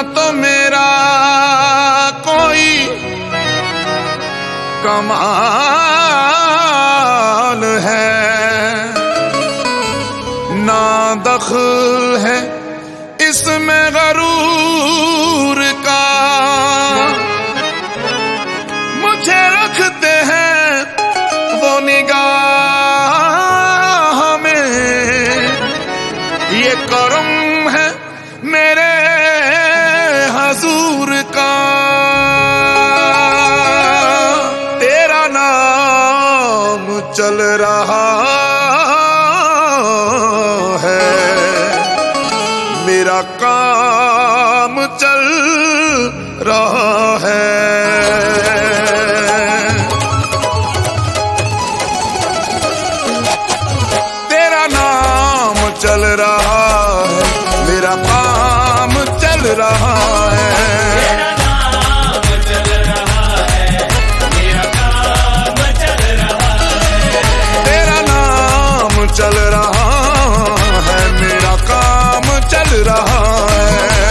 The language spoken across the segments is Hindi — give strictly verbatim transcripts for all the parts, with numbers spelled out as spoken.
तो मेरा कोई कमाल है, ना दखल है इसमें गरूर का। मुझे रखते हैं वो निगाह में, ये करम है मेरे हजूर का। तेरा नाम चल रहा है, मेरा काम चल रहा है। तेरा नाम चल रहा है, मेरा काम चल रहा है। तेरा नाम चल रहा है, मेरा काम चल रहा है। तेरा नाम चल रहा है, मेरा काम चल रहा है।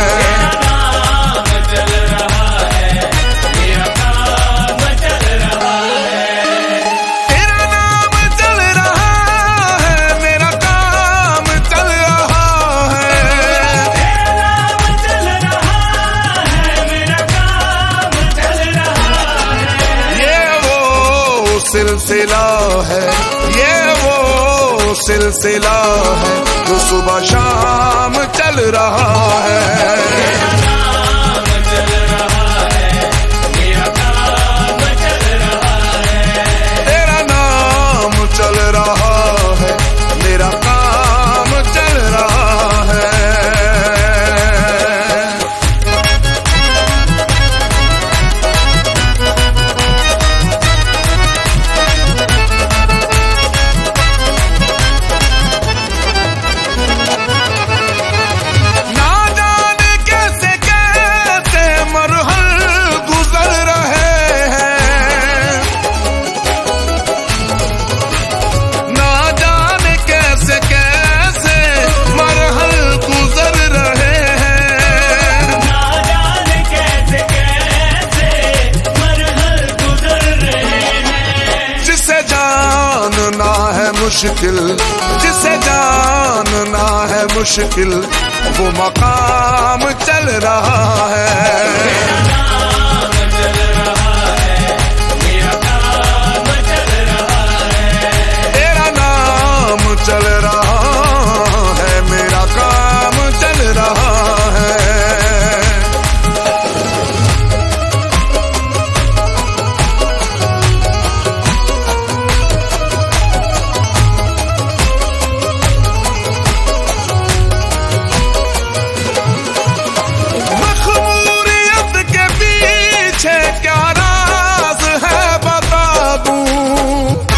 तेरा नाम चल रहा है, मेरा काम चल रहा है। तेरा नाम चल रहा है, मेरा काम चल रहा है। ये वो सिलसिला है, ये वो सिलसिला है जो सुबह शाम चल रहा है। तेरा नाम चल रहा है, मेरा काम चल रहा है। तेरा नाम चल रहा है, मेरा काम चल रहा है। ना जाने कैसे कैसे मरहल गुजर रहे हैं, ना जाने कैसे कैसे मरहल गुजर रहे हैं। ना जाने कैसे कैसे मरहल गुजर रहे हैं। जिसे जानना है मुश्किल, जिसे जानना है मुश्किल, वो मकाम चल रहा है। तेरा नाम चल रहा है, मेरा काम चल रहा है। तेरा नाम चल रहा है, मेरा काम चल रहा है। मखमूरियत के पीछे क्या राज है बता दूं,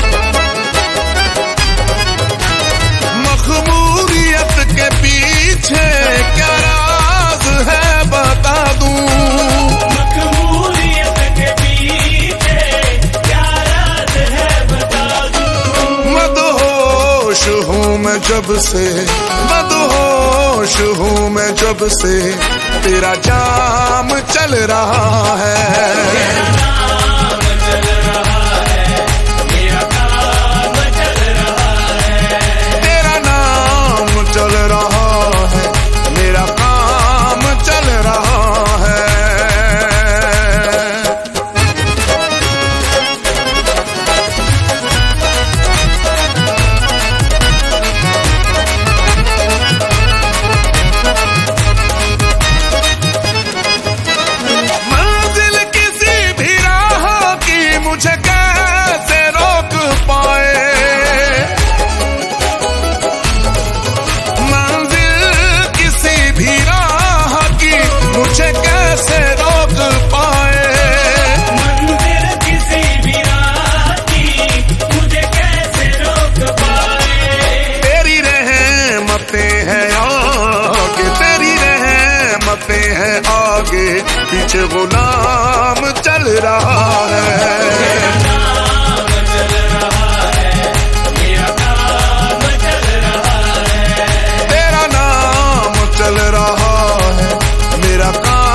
मखमूरियत के पीछे क्या राज है बता दूं। मखमूलियत के पीछे क्या राज है बता दूं। मदहोश हूँ मैं जब से, मदहोश हूँ मैं जब से, तेरा जाम चल रहा है। तेरा नाम चल रहा है, मेरा काम चल रहा है। तेरा नाम चल रहा है, मेरा काम चल रहा है। मंजिल किसी भी राह की मुझे कैसे रोक पाए, मंजिल किसी भी राह की मुझे कैसे रोक पाए। मंदिर किसी भी राह की मुझे कैसे रोक पाए। तेरी रहमतें हैं आगे, तेरी रहमतें हैं आगे, पीछे गुलाम चल रहा है। तेरा नाम चल रहा है, मेरा काम चल रहा है। तेरा नाम चल रहा है, मेरा काम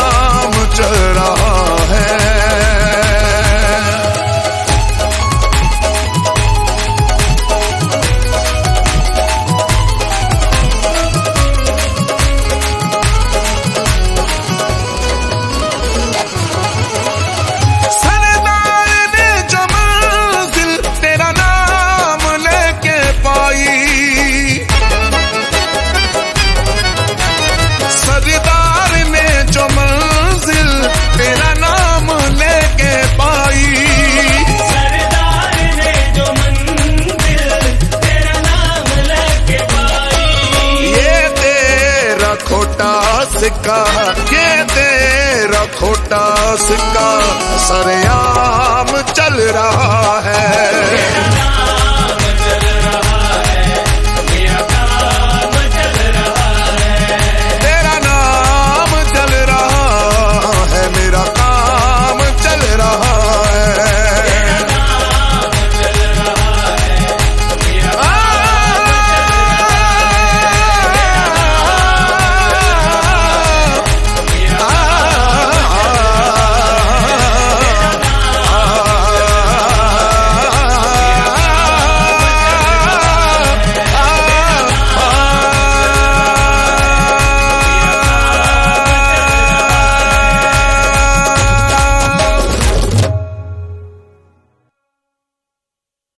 सिक्का, ये तेरा खोटा सिक्का सरेआम चल रहा है।